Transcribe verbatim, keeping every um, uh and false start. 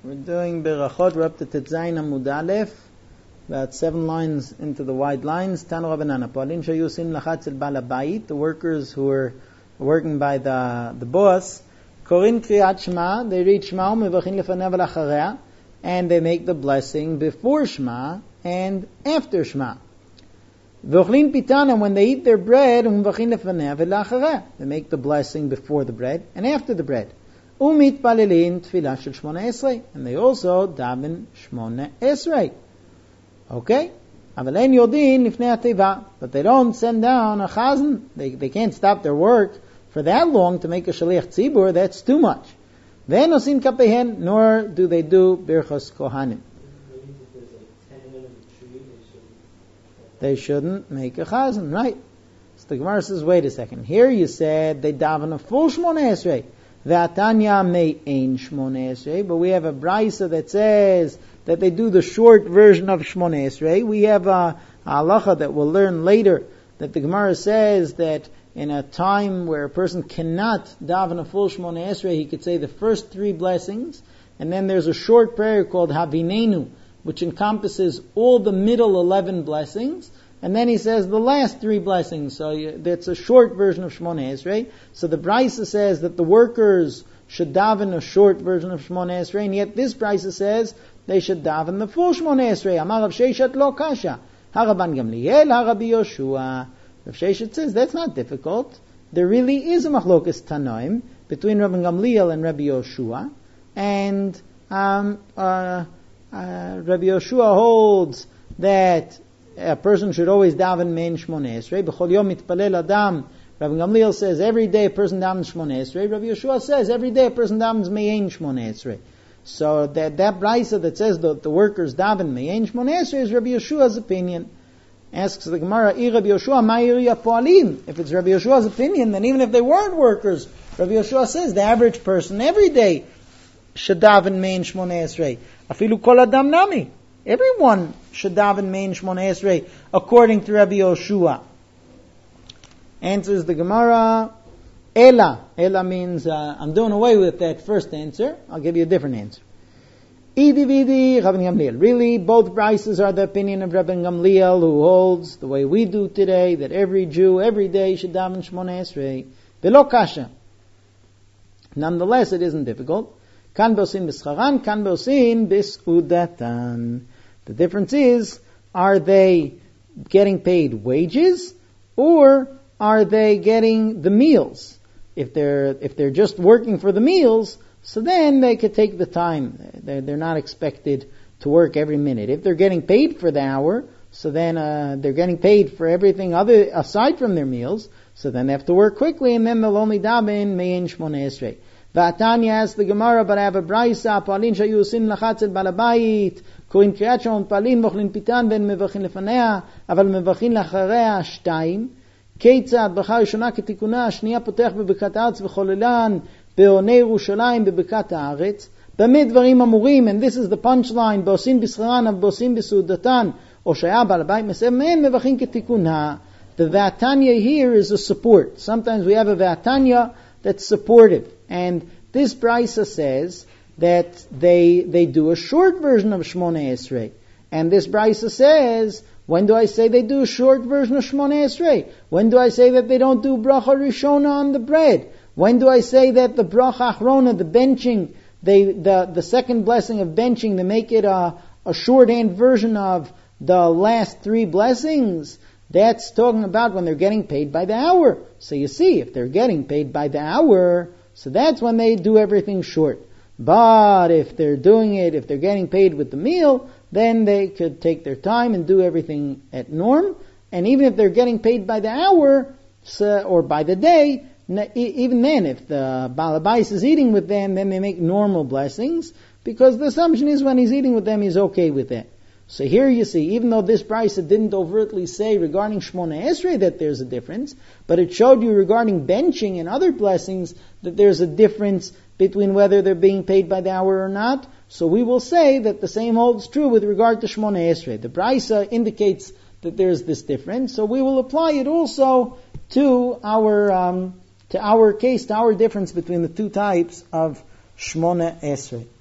We're doing Berachot. We're up to Tetzayin Amud Aleph, about seven lines into the wide lines. Tanu Rabbanan, Poalin sheyusin lachatz el bal habayit, the workers who are working by the the boss. Korin kriyat Shema, they read Shema, mevachin lefanev lachareh, and they make the blessing before Shema and after Shema. V'ochlin pitan, and when they eat their bread, mevachin lefanev lachareh, they make the blessing before the bread and after the bread. Umit palilin tfilah shel shmona esrei, and they also daven shmona esrei. Okay, aval ein yodin lifnei hateva, but they don't send down a chazan. They they can't stop their work for that long to make a shaliach tzibur. That's too much. Ve'en osin kapehen, nor do they do birchos kohanim. They shouldn't make a chazan, right? So the Gemara says, wait a second. Here you said they daven a full shmona esrei. V'atanya may ein shmona esrei, but we have a brisa that says that they do the short version of shmona esrei. We have a, a halacha that we'll learn later that the Gemara says that in a time where a person cannot daven a full shmona esrei, he could say the first three blessings, and then there's a short prayer called Havinenu, which encompasses all the middle eleven blessings. And then he says the last three blessings. So you, that's a short version of Shmona Esrei. So the Brisa says that the workers should daven a short version of Shmona Esrei, and yet this Brisa says they should daven the full Shmona Esrei. Amar Rav Sheishat lo kasha. Haraban Gamliel, Harabi Yoshua. Rav Sheishat says that's not difficult. There really is a machlokas tanoim between Rav Gamliel and Rabbi Yoshua, and um, uh, uh, Rabbi Yoshua holds that a person should always daven mein shmona esrei. B'chol yom mitpalel adam. Rabbi Gamliel says every day a person davens shmona esrei. Rabbi Yeshua says every day a person davens mein shmona esrei. So that that brisa that says that the workers daven mein shmona esrei is Rabbi Yeshua's opinion. Asks the Gemara, I Rabbi Yeshua ma'iri poalim. If it's Rabbi Yeshua's opinion, then even if they weren't workers, Rabbi Yeshua says the average person every day should daven mein shmona esrei. Afilu kol adam nami. Everyone should daven mein shmona esrei according to Rabbi Yoshua. Answers the Gemara, Ela. Ela means uh, I'm doing away with that first answer. I'll give you a different answer. Idi vidi Rabbi Gamliel. Really, both brises are the opinion of Rabbi Gamliel, who holds the way we do today that every Jew every day should daven shmona esrei. Velo kasha. Nonetheless, it isn't difficult. Kan beosin b'scharan, kan beosin b'sudatan. The difference is, are they getting paid wages or are they getting the meals? If they're if they're just working for the meals, so then they could take the time. They're, they're not expected to work every minute. If they're getting paid for the hour, so then uh, they're getting paid for everything other aside from their meals. So then they have to work quickly, and then they'll only daven mein shmona esrei. V'atanya asks the Gemara, but I have a brisa, Poalin sheyusin lachatz el bal habayit, koin kriyat Shema Poalin, vochlin pitan, ven mevachin lefanea, aval mevachin lachareh shtayim, keitzad bracha rishona ketikuna, shniya potech bebekat haaretz v'cholelan, be'onei Yerushalayim bebekat haaretz, b'mei dvarim amurim, and this is the punchline, be'osin b'scharan, av be'osin b'sudatan, o shaya bal habayit mesev me'en mevachin ketikuna. The V'atanya here is a support. Sometimes we have a V'atanya that's supportive. And this brisa says that they they do a short version of Shmona Esrei. And this brisa says, when do I say they do a short version of Shmona Esrei? When do I say that they don't do bracha rishona on the bread? When do I say that the bracha achrona, the benching, they the, the second blessing of benching, they make it a, a shorthand version of the last three blessings? That's talking about when they're getting paid by the hour. So you see, if they're getting paid by the hour, so that's when they do everything short. But if they're doing it, if they're getting paid with the meal, then they could take their time and do everything at norm. And even if they're getting paid by the hour, so, or by the day, even then, if the Baal Habayis is eating with them, then they make normal blessings, because the assumption is when he's eating with them, he's okay with that. So here you see, even though this brisa didn't overtly say regarding Shmona Esrei that there's a difference, but it showed you regarding benching and other blessings that there's a difference between whether they're being paid by the hour or not. So we will say that the same holds true with regard to Shmona Esrei. The brisa indicates that there's this difference, so we will apply it also to our um, to our case, to our difference between the two types of Shmona Esrei.